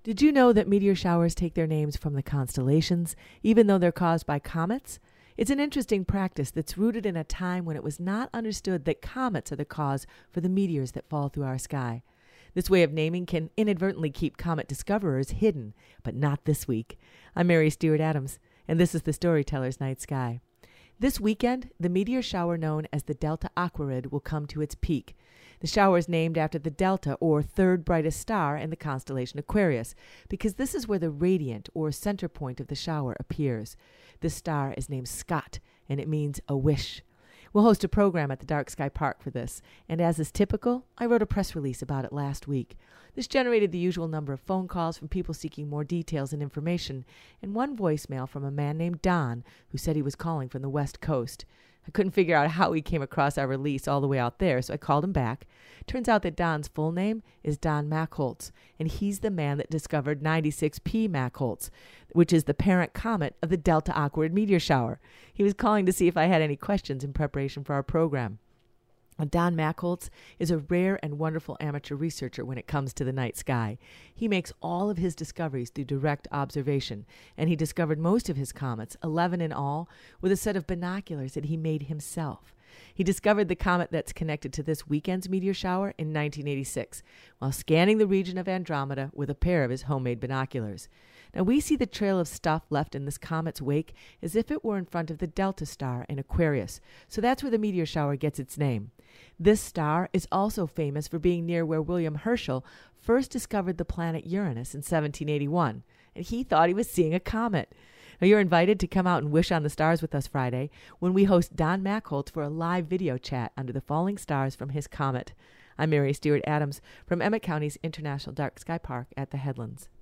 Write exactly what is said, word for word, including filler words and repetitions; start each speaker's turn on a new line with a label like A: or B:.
A: Did you know that meteor showers take their names from the constellations, even though they're caused by comets? It's an interesting practice that's rooted in a time when it was not understood that comets are the cause for the meteors that fall through our sky. This way of naming can inadvertently keep comet discoverers hidden, but not this week. I'm Mary Stewart Adams, and this is the Storyteller's Night Sky. This weekend, the meteor shower known as the Delta Aquarid will come to its peak. The shower is named after the Delta, or third brightest star in the constellation Aquarius, because this is where the radiant, or center point of the shower appears. This star is named Scott, and it means a wish. We'll host a program at the Dark Sky Park for this, and as is typical, I wrote a press release about it last week. This generated the usual number of phone calls from people seeking more details and information, and one voicemail from a man named Don, who said he was calling from the West Coast. I couldn't figure out how he came across our release all the way out there, so I called him back. Turns out that Don's full name is Don Machholz, and he's the man that discovered ninety-six P Machholz, which is the parent comet of the Delta Aquarid meteor shower. He was calling to see if I had any questions in preparation for our program. Don Machholz is a rare and wonderful amateur researcher when it comes to the night sky. He makes all of his discoveries through direct observation, and he discovered most of his comets, eleven in all, with a set of binoculars that he made himself. He discovered the comet that's connected to this weekend's meteor shower in nineteen eighty-six, while scanning the region of Andromeda with a pair of his homemade binoculars. Now, we see the trail of stuff left in this comet's wake as if it were in front of the Delta star in Aquarius, so that's where the meteor shower gets its name. This star is also famous for being near where William Herschel first discovered the planet Uranus in seventeen eighty-one, and he thought he was seeing a comet. Now, you're invited to come out and wish on the stars with us Friday when we host Don Machholz for a live video chat under the falling stars from his comet. I'm Mary Stewart Adams from Emmett County's International Dark Sky Park at the Headlands.